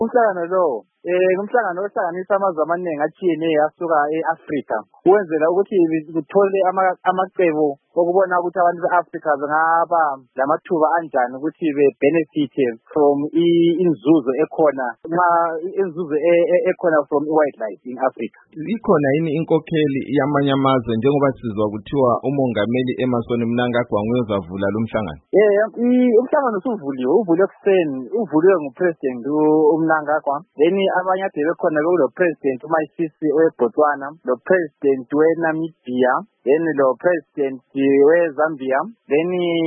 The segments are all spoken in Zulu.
Umhlangano lo umhlangano ohlanganisa amazwe amaningi atshiyeneyo asuka e-Afrika ukwenzela ukuthi kuthole amacebo okubona ukuthi abantu be-Afrika bengaba lamathuba anjani ukuthi be-benefite from inzuzo ekhona inzuzo ekhona from wildlife in Africa. Ikhona yini inkokheli yamanye amazwe njengoba sizwa kuthiwa umongameli Emmerson Mnangagwa uyozavula lo mhlangano? Umhlangano uvuliwe ekuseni, uvuliwe nguPresident uMnangagwa. Then abanye ade bekhona bekulo President uMasisi weBotswana, lo President weNamibia, then lo President weZambia, then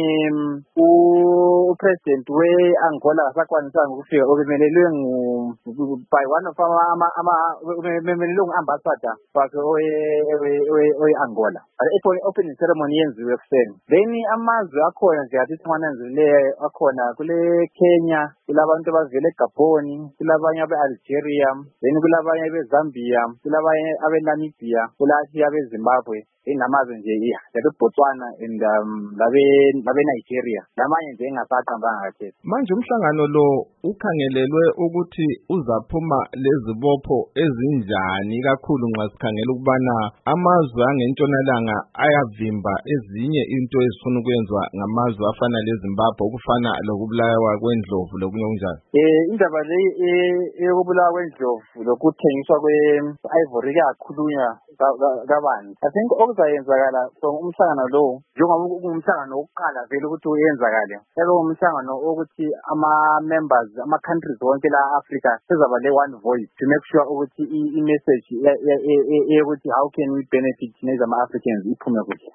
uPresident weAngola sakwanisanga ukufika obemelelwe by one of obemelelwe ngu-ambassador wakhe owe-Angola. Opening ceremony yenziwe ekuseni. Then amazwe akhona nje athi simananzileyo akhona kule Kenya, kulabantu abavela eGabon, kulabanye abe-Algeria, then kulabanye abeZambia, kulabanye abeNamibia, kulathi abeZimbabwe. Inamazwe nje yabeBotswana and labe-Nigeria lamanye nje engasaqambanga kakhulu. Manje umhlangano lo ukhangelelwe ukuthi uzaphuma lezibopho ezinjani kakhulu nxa sikhangela ukubana amazwe angentshonalanga ayavimba ezinye into ezifuna ukwenziwa ngamazwe afana leZimbabwe okufana lokubulawa kwendlovu lokunye okunjalo. Indaba le eyokubulawa kwendlovu lokuthengiswa kwe-ivory kuyakhulunywa kabanzi. I think okuzayenzakala from umhlangano lo njengoba umhlangano wokuqala vele ukuthi uyenzakale. Umhlangano ukuthi ama-members ama-countries wonke la Africa sizaba le-one voice to make sure ukuthi i-message ukuthi how can we benefit nezama-Africans iphume kuhle.